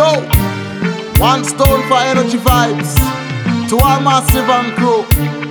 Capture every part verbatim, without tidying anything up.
Yo, one stone for energy vibes. To all massive and crew.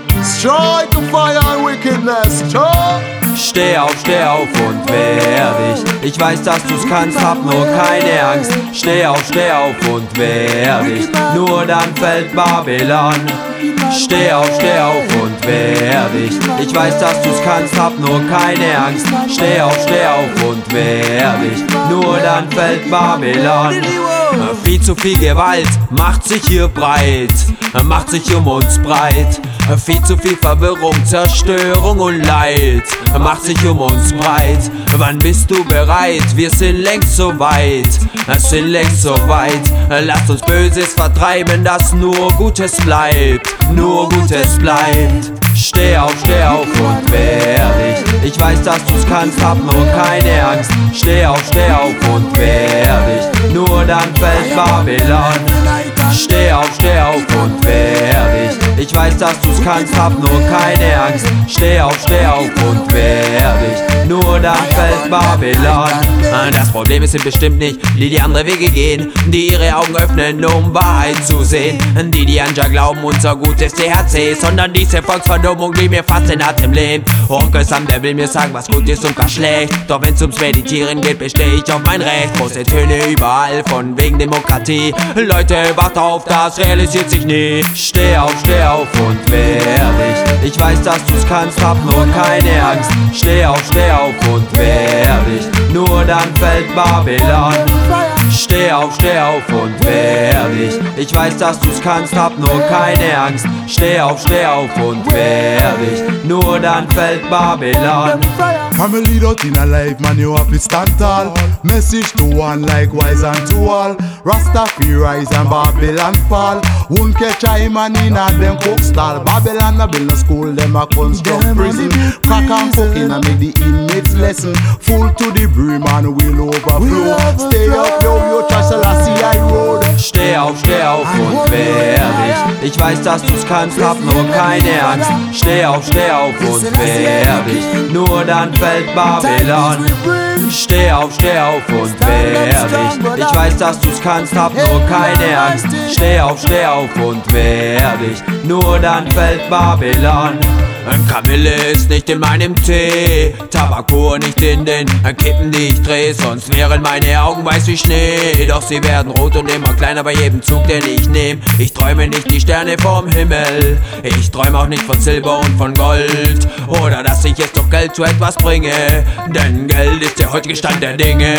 Strike to fire and wickedness. Strike. Steh auf, steh auf und wehr dich. Ich weiß, dass du's kannst, hab nur keine Angst. Steh auf, steh auf und wehr dich. Nur dann fällt Babylon. Steh auf, steh auf und wehr dich. Ich weiß, dass du's kannst, hab nur keine Angst. Steh auf, steh auf und wehr dich. Nur dann fällt Babylon. Viel zu viel Gewalt macht sich hier breit, macht sich um uns breit. Viel zu viel Verwirrung, Zerstörung und Leid macht sich um uns breit. Wann bist du bereit? Wir sind längst so weit, sind längst so weit. Lasst uns Böses vertreiben, dass nur Gutes bleibt, nur Gutes bleibt. Steh auf, steh auf und wehr dich. Ich weiß, dass du's kannst, hab nur keine Angst. Steh auf, steh auf und wehr dich. Nur dann fällt Babylon. Steh auf, steh auf und wehr dich. Ich weiß, dass du's kannst, hab nur keine Angst. Steh auf, steh auf und wehr dich. Nur dann fällt Babylon. Das Problem ist sind bestimmt nicht die, die andere Wege gehen, die ihre Augen öffnen, um Wahrheit zu sehen. Die, die an Jah glauben, unser gutes T H C, sondern diese Volksverdummung, die mir fast den Atem lähmt. Onkel Sam, der will mir sagen, was gut ist und was schlecht. Doch wenn's ums Meditieren geht, besteh ich auf mein Recht. Große Töne überall, von wegen Demokratie. Leute, wacht auf, das realisiert sich nie. Steh auf, steh auf und wehr dich. Ich weiß, dass du's kannst, hab nur keine Angst. Steh auf, steh auf und wehr dich. Nur dann fällt Babylon. Steh auf, steh auf und wehr dich. Ich weiß, dass du's kannst, hab nur keine Angst. Steh auf, steh auf und wehr dich. Nur dann fällt Babylon. Family out in a life, man, you have to stand tall. Message to one, likewise and to all. Rastafari rise and Babylon fall. Won't catch a man in a them cook stall. Babylon a build a school, them a construct prison. Crack and cooking and make the inmates lesson. Full to the brim and will overflow. Stay up, yo, yo, trash Selassie I road. Steh auf, steh auf und wehr dich. Ich weiß, dass du's kannst, hab nur keine Angst. Steh auf, steh auf und wehr dich. Nur dann fällt Babylon. Steh auf, steh auf und wehr dich. Ich weiß, dass du's kannst, hab nur keine Angst. Steh auf, steh auf und wehr dich. Nur dann fällt Babylon. Kamille ist nicht in meinem Tee, Tabakkur nicht in den Kippen, die ich dreh. Sonst wären meine Augen weiß wie Schnee. Doch sie werden rot und immer kleiner bei jedem Zug, den ich nehm. Ich träume nicht die Sterne vom Himmel. Ich träume auch nicht von Silber und von Gold. Oder dass ich jetzt doch Geld zu etwas bringe. Denn Geld ist der heutige Stand der Dinge.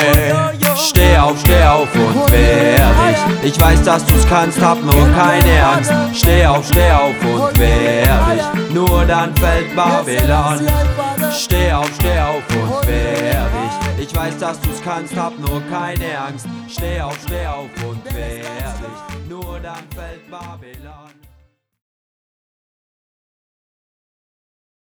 Steh auf, steh auf und wehr dich. Ich weiß, dass du's kannst, hab nur keine Angst. Steh auf, steh auf und wehr dich. Nur dann fällt Babylon. Steh auf, steh auf und wehr dich. Ich weiß, dass du's kannst, hab nur keine Angst. Steh auf, steh auf und wehr dich. Nur dann fällt Babylon.